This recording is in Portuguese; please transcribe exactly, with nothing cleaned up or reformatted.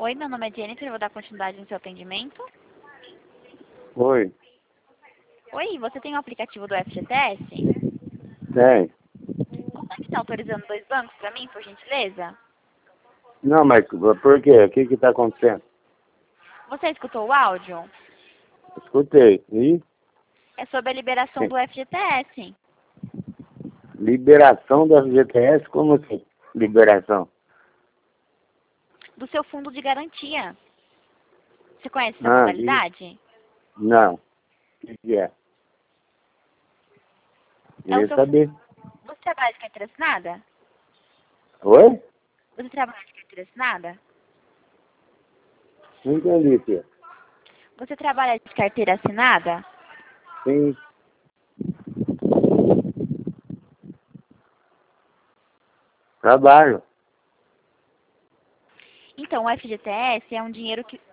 Oi, meu nome é Jennifer, eu vou dar continuidade no seu atendimento. Oi, Oi, você tem o aplicativo do F G T S? tem. Consegue estar autorizando dois bancos para mim, por gentileza? Não, mas por quê? O que que tá acontecendo? Você escutou o áudio? Escutei. E? É sobre a liberação do F G T S. Liberação da F G T S? Como assim? Liberação? Do seu fundo de garantia. Você conhece essa Ah, e? modalidade? Não. O que que é? É o Queria seu fundo. saber. Você trabalha de carteira assinada? Oi? Você trabalha de carteira assinada? Não entendi, filho. Você trabalha de carteira assinada? Sim. Trabalho. Então, o F G T S é um dinheiro que